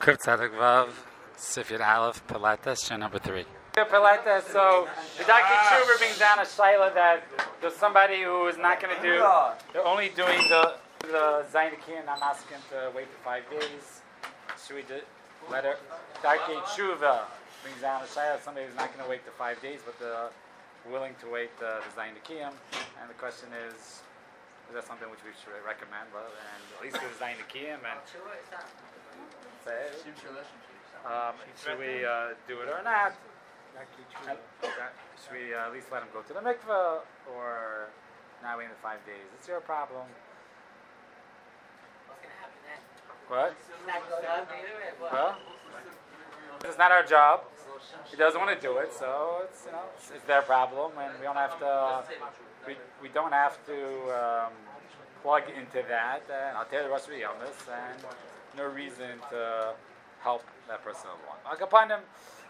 Kuf Tzadik Vav, Sifir Aleph, Pilates, chain number 3. Pilates, so the Daki Tshuva brings down a shaila that there's somebody who is not going to do, they're only doing the Zainaki and I'm asking to wait for 5 days. Should we let her? Daki Tshuva brings down a shaila that somebody who's not going to wait for 5 days, but they're willing to wait the Zainaki. And the question is that something which we should recommend? Well, and at least do the Zainaki and say, should we do it or not? Should we at least let him go to the mikveh or not wait the 5 days? It's your problem. What's going to happen then? What? He's not going to Well, it's not our job. He doesn't want to do it, so it's it's their problem, and we don't have to. We don't have to plug into that. And I'll tell you the rest of the illness, and no reason to help that person along. Upon him.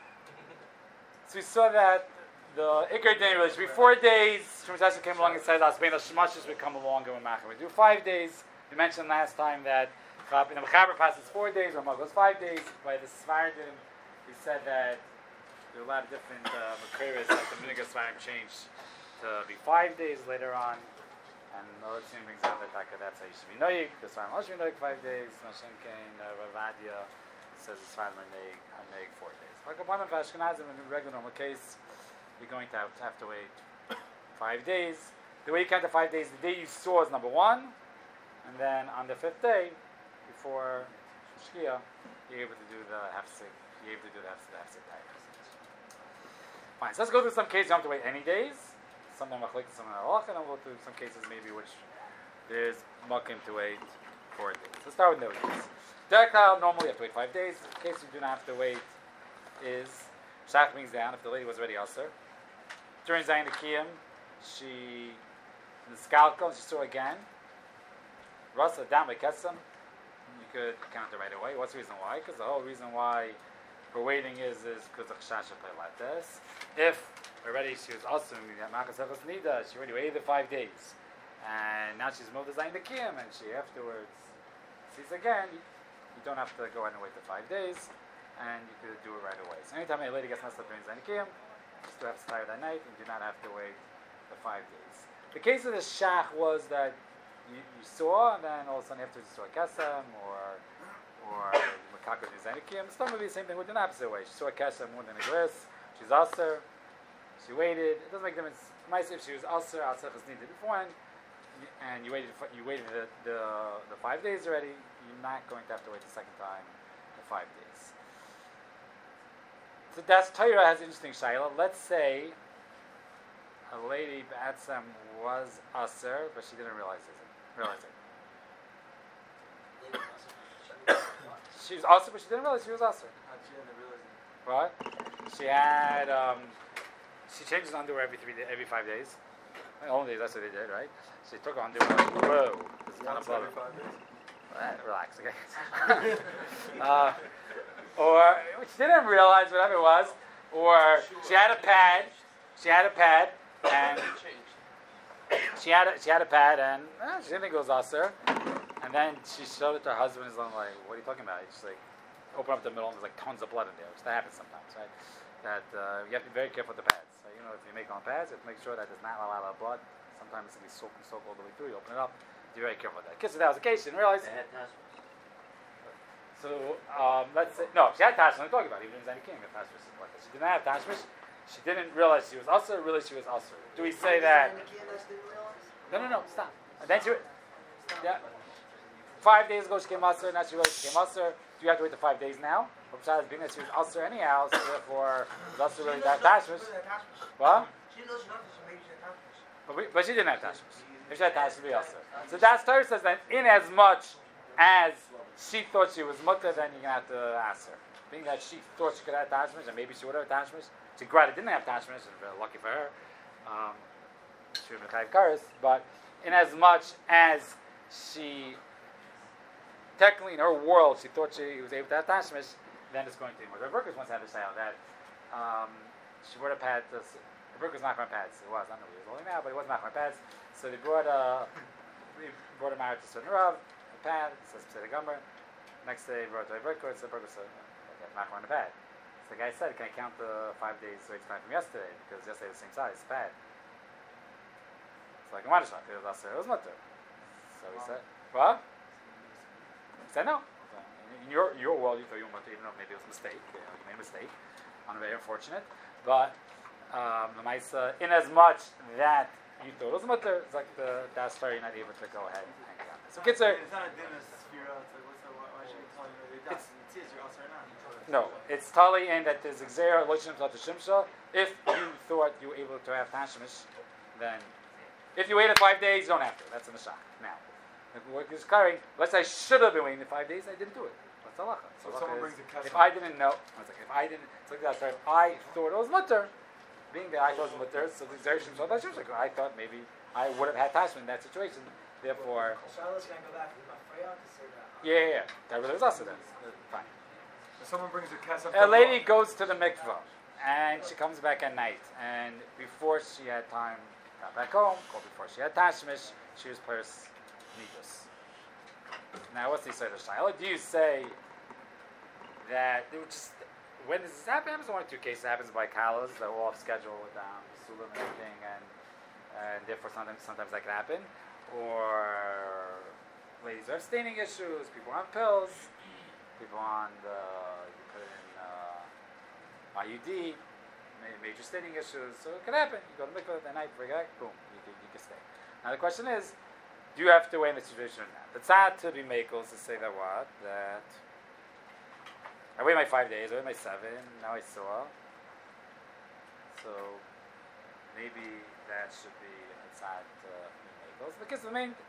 So we saw that the Iker Din really should be 4 days. Shemashasha came along and said, "Asbein Shemashas would come along and we do 5 days." We mentioned last time that in the Mechaber passes 4 days, Ramah goes 5 days. By the Sfardim, he said that there are a lot of different Mekiris that the Minhag Sfardim changed to be 5 days later on. And the other team brings out that that's how you should be noyig. The Sfardim should be noyig 5 days. Mashen Kain, Ravadia says the Sfardim are noyig 4 days. Like upon the Ashkenazim in a regular normal case, you're going to have to wait 5 days. The way you count the 5 days, the day you saw is number 1, and then on the 5th day, before Shkia, you're able to do the Hafsik. You're able to do the Hafsik time. Fine. So let's go through some cases you don't have to wait any days. Some of them are some of them are and then we'll go through some cases maybe which there's mucking to wait 4 days. Let's start with no days. Derek normally you have to wait 5 days. In case you do not have to wait is Shach brings down if the lady was already ulcer. During Zayin Akiyim, she in the Skalko, she saw again. Rasa down by Kesem, you could count it right away. What's the reason why? Because the whole reason why we're waiting is because of Chashasha Pilates. If already she was also in the Makasefas Nida, she already waited the 5 days. And now she's moved to Zayin Akiyim and she afterwards sees again, you don't have to go ahead and wait the 5 days. And you could do it right away. So anytime a lady gets messed up during Zainikim, you still have to start that night and do not have to wait the 5 days. The case of the Shach was that you saw, and then all of a sudden after you saw a Kesem or Makaka during Zainikim, it's not going to be the same thing with the opposite way. She saw a Kesem more than a Gris, she's Aser, she waited. It doesn't make a difference. If she was Aser was needed beforehand, and you waited the 5 days already, you're not going to have to wait the second time the 5 days. So Das Torah has an interesting shayla. Let's say a lady B'atzem was Aser, but she didn't realize it. She was Aser, but she didn't realize she was Aser. What? She had she changes underwear every 5 days. Only that's what they did, right? She took her underwear. Whoa, this is kind of blood. Relax, okay. Or she didn't realize whatever it was, or she had a pad, and she had a pad, and she didn't think it was Aser, and then she showed it to her husband, and he's like, "What are you talking about?" She's like, open up the middle, and there's like tons of blood in there, which that happens sometimes, right? That you have to be very careful with the pads. So, if you make on pads, you have to make sure that there's not a lot of blood. Sometimes it's going to be soaked all the way through. You open it up, be very careful with that. Kiss, that was the case. She didn't realize. So let's say she had tashmish. I'm talking about even in Zainikim. She did not have tashmish. She didn't realize she was also. Really, she was also. Do we say that? No. Stop. And then she. Yeah. 5 days ago she came also. Now she realized she came also. Do you have to wait the 5 days now? Being that she was also anyhow, so therefore it was also really that tashmish. What? But she didn't have tashmish. If she had tashmish, be also. So that Torah says that in as much as she thought she was mutter, then you're going to have to ask her. Being that she thought she could have tashmish, and maybe she would have tashmish. She granted didn't have tashmish, and very lucky for her. She would have had karis. But in as much as she, technically in her world, she thought she was able to have tashmish, then it's going to be more. The Berkers once had a style that she would have had this. The Berkers not on pads. It was, I don't know if he was holding now, but he was not on pads. So they brought a marriage to Certain Rav, a pad, it says Pesach Gomer, Next day, wrote to a burger, it's a burger, so machmer on the pad. So the guy said, can I count the 5 days wait time from yesterday? Because yesterday was the same size, pad. So like, what is that? It was mutter. So he said, what? He said no. In your world, you thought you were mutter, even though maybe it was a mistake. You made a mistake. I'm very unfortunate. But the Maisa, in as much that you thought it was mutter, it's like that story, you're not able to go ahead and hang it on. So kids are. It's not a dinner sphere. It's like, why should you tell me that you're also not? No, it's totally in that there's Xera, Loishim, Shimsha. If you thought you were able to have Tashmish, then if you waited 5 days, you don't have to. That's in the Shach. Now, if work is occurring, let's say I should have been waiting 5 days, I didn't do it. That's halacha. So someone brings a kesef. If I didn't know, if I didn't, it's like that. Sorry, if I thought it was mutter, being that I thought it was mutter, so the Xera Shimsha, I thought maybe I would have had Tashmish in that situation. Therefore, Charlotte's going to go back to the Freya to say that. yeah. That was also then. Fine. If someone brings a kesef. A lady goes to the mikvah and she comes back at night, and before she had time, got back home, or before she had tashmish, she was pers nidus. Now, what's the sort of shaila? Do you say that it would just when this happens? One or two cases happens by kalas, they're all off schedule with sulam and everything, and therefore sometimes that can happen, or ladies are have staining issues, people are on pills. People on you put it in IUD, major staining issues, so it can happen. You go to the mikvah at night, forget, boom, you can stay. Now the question is, do you have to weigh in the situation or not? The tzad to be makels to say that what? That I wait my 5 days, I wait my 7, now I saw. So maybe that should be a tzad to be makels. Because the main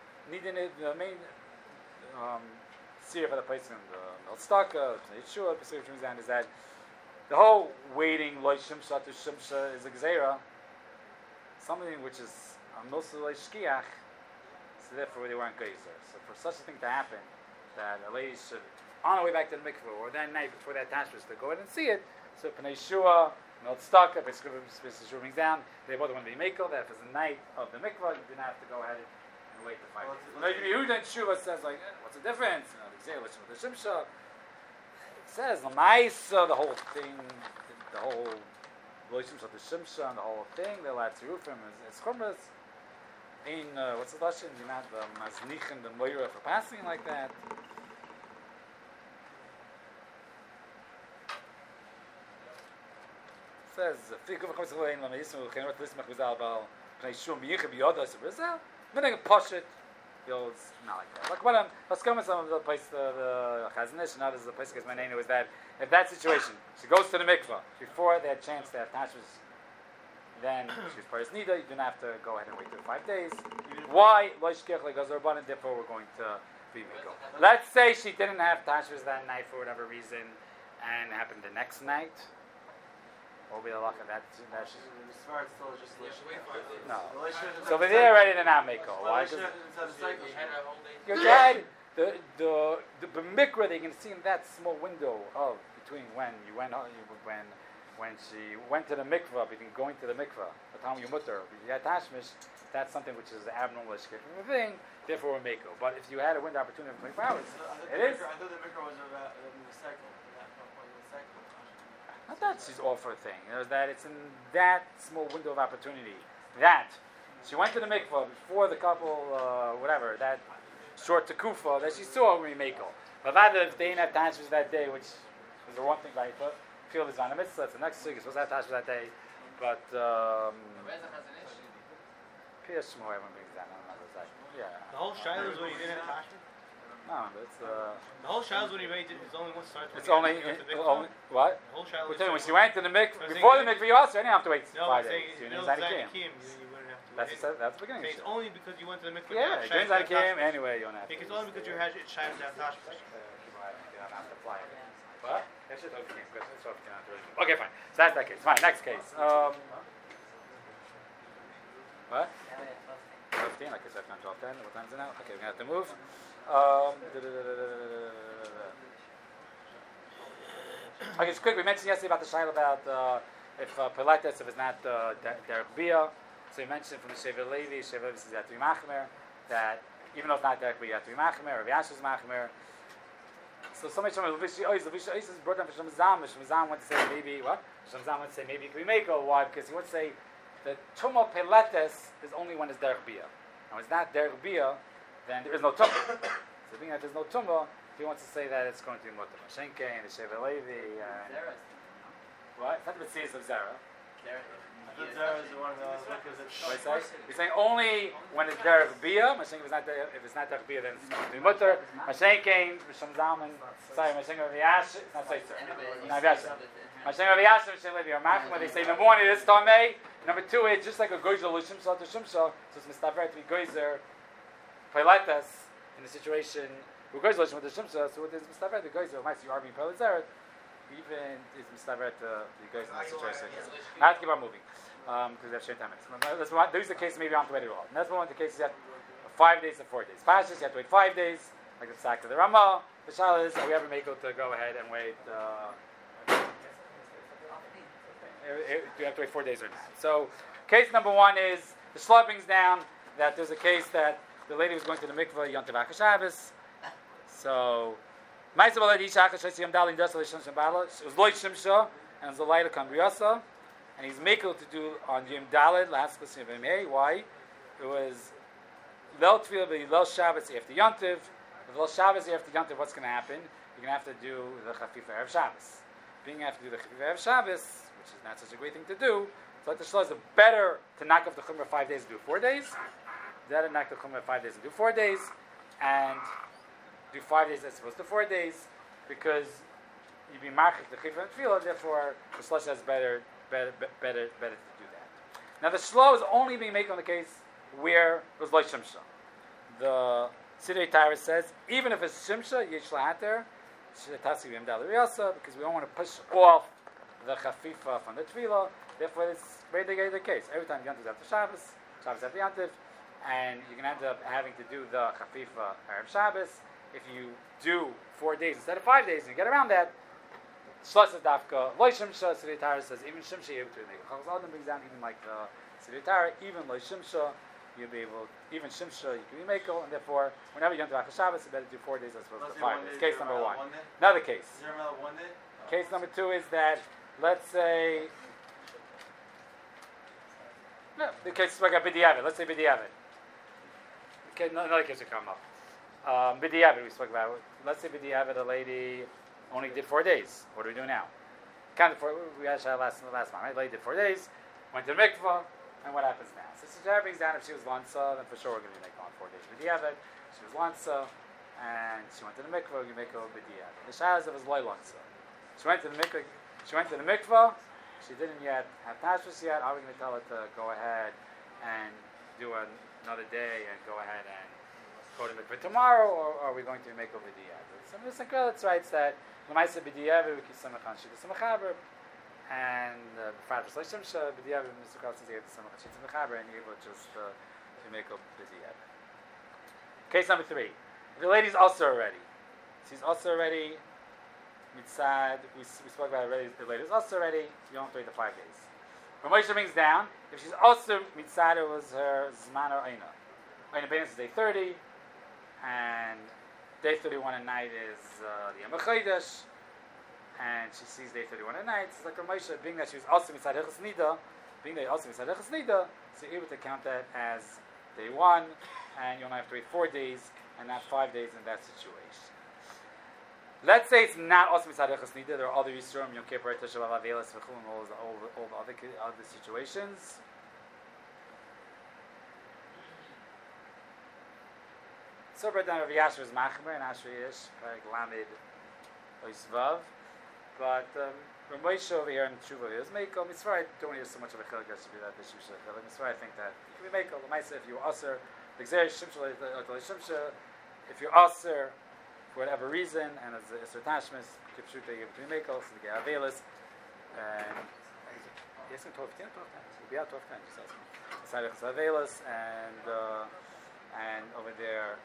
Sira for the place in the Milstaka, Yeshua, Pesach Shemizan is that the whole waiting Loi Shimsha to Shimsha is a Gzeira, something which is Milsa Loi Shkiach, so therefore they weren't Gezer. So for such a thing to happen, that a lady should, on her way back to the mikveh, or that night before that tashmish, to go ahead and see it, so Pnei Shua, Milstaka, Pesach Shemizan down, they both want to be Mekel, that if it's the night of the mikveh, you didn't have to go ahead and wait the 5 days. Well, Yehuda and Shua says like, what's the difference? The Shimsha. It says the Maisa, the whole thing, the whole relationship with the Shimsha and the whole thing. They're allowed to roof him as chumras. In what's the lashon? You're not the maznichin, the moira for passing like that. It says Fikuf Chamisalein Lamayisim Uchenot Lismach Vizal Bal Pnei Shum Biyich Biyodas Vizal. Meaning push it. It's not like that. Like when let's go with some of the place the Chazanish and others the place because my name was that if that situation she goes to the mikvah before they had chance to have tashmish, then she's paris nida. You don't have to go ahead and wait till 5 days. Why? Therefore we're going to be mikvah. Let's say she didn't have tashmish that night for whatever reason, and it happened the next night. What will be the luck of that? No. So when they're ready to not make all. Why? Your dad, the mikra they can see in that small window of between when you went when she went to the mikvah, between going to the mikvah, the time you mutter, you had tashmish, that's something which is abnormal thing. Therefore, we make it. But if you had a window opportunity of 24 hours, it is. I thought the mikra was about the cycle. Not that she's all for a thing. It was that it's in that small window of opportunity. That she went to the mikvah before the couple, whatever, that short tekufa that she saw when we make all. But rather, if they didn't have tashmish that day, which was the one thing right, but feel is on the mitzvah, it's the next week, it's supposed to have tashmish that day. But Pia Shmuel, everyone brings that. I don't remember exactly. Yeah. The whole shiloh is when you didn't have tashmish? No, but it's the whole shiloh is when you made it. It's only one starts. It's only what? The whole shiloh. When she went to the mikvah before the mikvah, you also didn't have to wait 5 days. You wouldn't have to wait. That's the beginning. It's only because you went to the mikvah. Yeah, during that came anyway. You don't have to. It's only because you had shiloh to have tashmish. What? Okay, fine. So that's that case. Fine. Next case. What? 15. Like I said, 12, 10. What time is it now? Okay, we're gonna have to move. Okay, it's quick. We mentioned yesterday about the shaila about if Pilatus, if it's not Derek Bia. So we mentioned from the Shevet Levi says you have to be machmer, that even though it's not Derek Bia, you have to be machmer, or Yasha's machmer. So somebody told me Levishi Ois is brought down for Shem Zam. Shem Zam went to say maybe what? Shem Zam went to say maybe it could be Mako. Why? Because he went to say the Tumah Peletes is only when it's Derech Bia. Now, when it's not Derech Bia, then there is no Tumah. So being that there's no Tumah, he wants to say that it's going to be Mutter. Shenke and the Sheva Levi. What? It's not the Mitzvahs of Zera. The Zara is the one that was because it's. What I say? He's saying only when it's Derech Bia. Mashenke if it's not Derech Bia, then it's going to be Mutter. Mashenke, Misham Zalman. Sorry, Mashenke of Yash. It's not Seitzer. Not Yash. Mashenke of Yash. Mashenke of Yash. When they say number one, it is Tomei. Number two, it's just like a Goyzer Lushimsha to Shimsha. So it's Mistaver to be Goyzer. Peletas in the situation. Who Goyzer Lushim with the Shimsha. So it is Mistaver to Goyzer. Might you are being Pelezeret. Even is Mistaver to be Goyzer in that situation. I have to keep on moving. Because we have short time minutes. Let's move on. There's the case maybe on to wait at all. And that's one of the cases you have 5 days and 4 days. Pashas, you have to wait 5 days, like the sack of the Ramah. The Shal is, are we ever make to go ahead and wait? Do you have to wait 4 days or not? So, case number one is the Shla brings down that there's a case that the lady was going to the mikveh Yom Tov Shabbos. So, Ma'asav Alei Isha Achas Yom Dalin Dasal Shim Shabala. It was Loy Shimsha and it was the light of Kambriasa. And he's makel to do on Yom Daled last question of MA. Why? It was Lel Tefillah but Lel Shabbos after Yontiv. If Lel Shabbos after Yontiv, what's going to happen? You're going to have to do the Chafifa Erev Shabbos. Being you have to do the Chafifa Erev Shabbos, which is not such a great thing to do, so the Shlosh is better to knock off the Chumrah 5 days and do 4 days. Better to knock the Chumrah 5 days and do 4 days, and do 5 days as opposed to 4 days, because you'd be marked the Chafifa and Tefillah. Therefore, the Shlosh is better to do that. Now the shlo is only being made on the case where it was like shimsha. The Siddur Torah says even if it's shimsha, yesh lahater, because we don't want to push off the chafifa from the tefillah. Therefore, it's very the case. Every time Yontif is after Shabbos, Shabbos after Yontif, and you're going to end up having to do the chafifa Erev Shabbos. If you do 4 days instead of 5 days, and you get around that. Shlosh is dafka. Loy shimsha. Siddur Torah says even shimsha you're able to make. Chacham Adam brings down even like the Siddur Torah, even loy shimsha you'll be able. Even shimsha you can be makel, and therefore whenever you enter Achas Shabbos, you better do 4 days as opposed to 5 days. Case number one. Another case. Is there another 1 day? Case number two is that let's say no, the case is like a b'diavad. Let's say b'diavad. Okay, another case will come up. B'diavad we spoke about. Let's say b'diavad a lady only did 4 days. What do we do now? Counted for we actually had last month, right? Lady did 4 days, went to the mikvah, and what happens now? So Siddur brings down if she was lansa, then for sure we're going to make on 4 days b'diavad. She was lansa, and she went to the mikvah. You make her b'diavad. The shaz was loy lansa. She went to the mikvah. She didn't yet have tashvus yet. Are we going to tell her to go ahead and do another day and go ahead and go to the mikvah tomorrow, or are we going to make her b'diavad? Some of the Sankrelitz writes that l'maisa b'diavad we can samachan shita samachaber, and b'frat v'sleishim shah b'diavad Mr. says you have to samachan shita samachaber, and you're able just to make her b'diavad. Case number 3. The lady's also already. She's also already. Mitzad, we spoke about already. The lady's also already. You don't have to wait the 5 days. When Moshe brings down, if she's also mitzad, it was her zman or aina. Aina Beinus is day 30, and day 31 at night is the Yom HaChodesh, and she sees day 31 at night. It's like Moshe, being that she was also mitzad Hilchos Nida, so you're able to count that as day 1, and you only have to wait 4 days, and not 5 days in that situation. Let's say it's not also mitzad Hilchos Nida. There are other Yisroim, Yom Kippur, Tisha B'Av, Avelis, V'chul, and all the other situations. So right down Rav Yasher is Machmer and Asher Yish, like Lamed Oisvav. But Rav Moshe over here in Tshuva is Meiko. Mitzvah, I don't hear so much of a chilik as to be that issue. Mitzvah, I think that it can be Meiko. L'maisa, if you Aser, the Gzer Shimshal, if you Aser, for whatever reason, and as a Isser Tashmis, Kipshuta, you give it to me Meiko, so you get Avelis, and yes, 12 times. You'll be out 12 times, just ask me. Besides Avelis, and over there,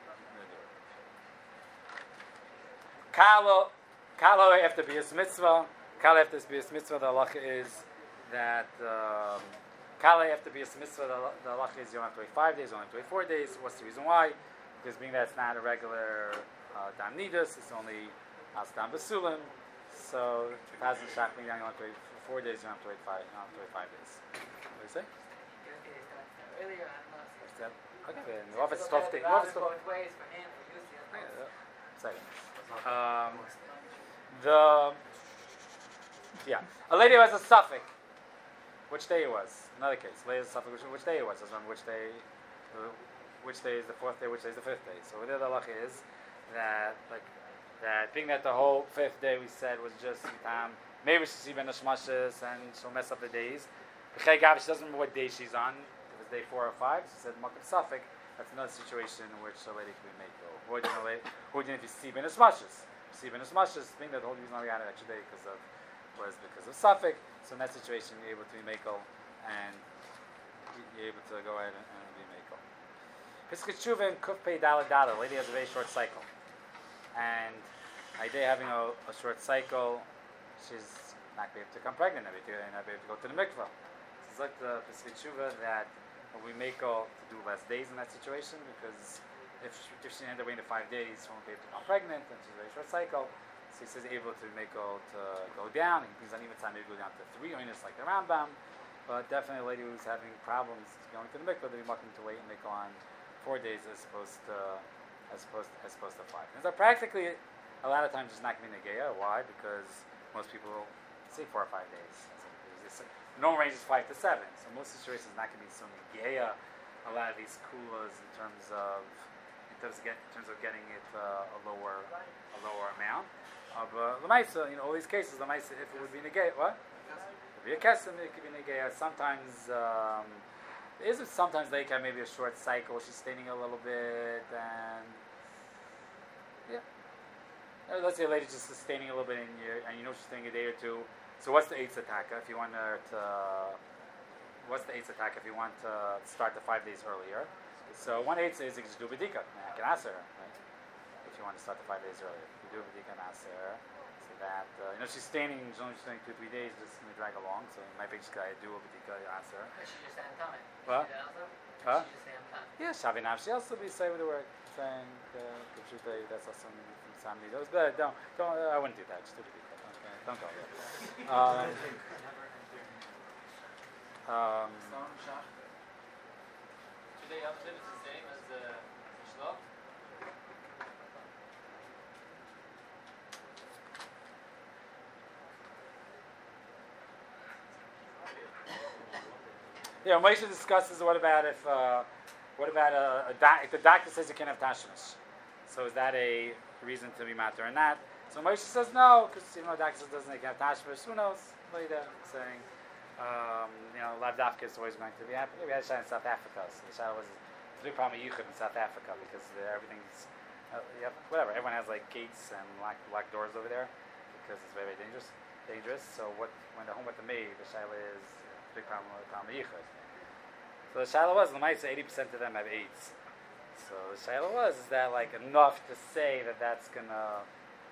Kalo after B'yis Mitzvah. Kalo after B'yis Mitzvah, the halacha is that Kalo after B'yis Mitzvah, the halacha is you don't have to wait 5 days, you don't have to wait 4 days. What's the reason why? Because being that it's not a regular Dam Nidus, it's only Astam Basulim. So if it hasn't shach me down, you don't have to wait for 4 days. You don't have to wait 5. You don't have to wait 5 days. What do you say? Earlier, I'm not What's that? Okay, then the office is 12 days. both ways for him, for you, Second. A lady who has a suffix. Which day it was? Another case. Lady has a suffix. Which day it was? Doesn't remember which day. Which day is the 4th day? Which day is the 5th day? So whether the halacha is that being that the whole 5th day we said was just time. Maybe she's even a shmashis and she'll mess up the days. She doesn't remember what day she's on. If it's day 4 or 5, she said makam suffix. That's another situation in which a lady can be made go. Or if you see ben shmashis. See ben shmashis. Thing that the whole reason why we had an extra day was because of suffix. So in that situation, you're able to be makel and you're able to go ahead and be makel. Piskut Tshuva and Kuf Pei Daled Daled. The lady has a very short cycle. And idea having a short cycle, she's not able to become pregnant, not able to go to the mikvah. So it's like the Piskut Tshuva that we makel to do less days in that situation, because if she ended up waiting 5 days, she won't be able to become pregnant, and she's a very short cycle. So he says able to makel to go down. He brings on even time maybe go down to 3 oinus like the Rambam. But definitely a lady who's having problems going to the mikvah, they'll be looking to wait and makel on 4 days as opposed to 5. And so practically, a lot of times it's not going to be negeya. Why? Because most people say 4 or 5 days. So normal range is 5 to 7. So most situations not going to be so negeya. A lot of these kulas in terms of getting it a lower amount. But Lamaisa, all these cases, Lamaisa, if it would be negeya, what? It would be a kesem, it could be negeya. Sometimes. Sometimes they have maybe a short cycle, she's staining a little bit, and let's say a lady just staining a little bit and she's staining a day or two. So what's the Eitz Ataka if you want to start the 5 days earlier? So one Eitz is you just do B'dika, I can ask her, right? If you want to start the 5 days earlier. You do B'dika and ask her. That she's staining 2-3 days, just going to drag along. So you might be just going to do a B'dika, ask her. She just said I'm coming. What? Huh? She just said I'm coming. Yeah, Shavi Nav. She also be say with the word saying the truth. That's also from Samni. Those, but don't. I wouldn't do that. Just do the B'dika. Don't go there. Today, Yom Tov is the same as the Shlach. Yeah, Moshe discusses what about if the doctor says you can't have tashmish. So is that a reason to be matter or not? So Moshe says no, because the doctor says doesn't have tashmish. Who knows? Later saying, Lav Dafka is always going to be happening. We had a shah in South Africa. So the shah was a big problem in South Africa because everything's whatever. Everyone has like gates and locked doors over there because it's very, very dangerous. So when they're home with the maid, the shah is big problem yichud. So the shaila was, Lamaisa, 80% of them have AIDS. So the shaila was, is that like enough to say that's gonna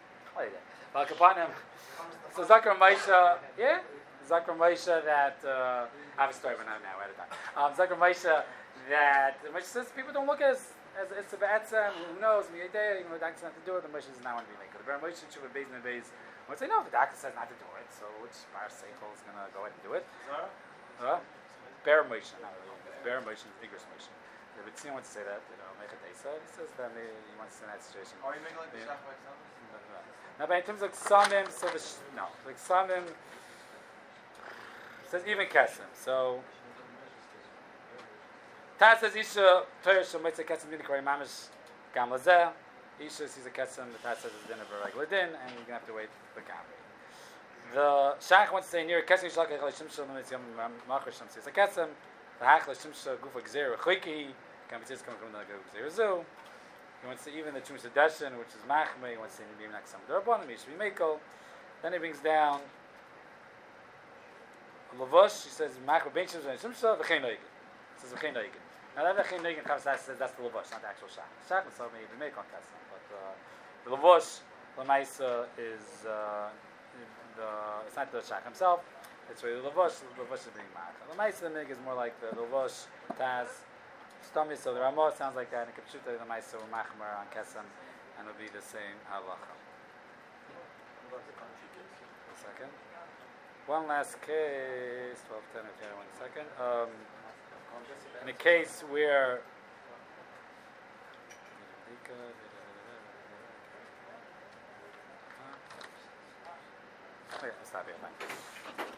so Zakar Maisha, Zakar Maisha that I have a story, but not now, ahead of time. Zakar Maisha that Maisha says people don't look at it's a ba'atzah, who knows, the doctor says not to do it, the Maisha does not want to be making it. The Maisha should be based in the base. I would say no, the doctor says not to do it, so which bar seichel is gonna go ahead and do it? Bear Moshe, not really. Bear Moshe is Igros Moshe. The B'tzin wants to say that, Mechatesa, he says that he wants to say in that situation. Are you making like the shach by example? No, but in terms of Samim, like Samim, says even Kesem. So, Taz says Isha, Torah Shemitza Kesem Din Kari Mamish Gam Lazeh. Isha sees a Kesem, the Taz says it's din of a regular din, and you're going to have to wait for the Gamri. The Shach wants to say near Kesem Yishlach Echel Shimsha Lemets Yom Machar Shem says a Kesem, the Hachel Shimsha Gufa Gzer Chiki, Gambitzis coming from the Gzer Zu. He wants to even the Chumash Dashan, which is Machme, he wants to say Nibim Naksam Darabonim, he should be Mekel. Then he brings down Lavosh, he says Machme Ben Shimsha V'chein Noigin. He says V'chein Noigin. Now that V'chein Noigin Chav says that's the Lavosh, not the actual Shach. Shach is something you make on Kasam, but the Lavosh, Lamaisa is it's not the Shach himself, it's really the Lavosh is being Machme. Lamaisa the Mig is more like the Lavosh, Taz, Stami, so the Ramah sounds like that, and Kapshuta the Maisa or Machmer on Kesem, and it'll be the same halacha. A second. One last case, 12:10, okay, 1 second. In a case where okay, stop here, bye.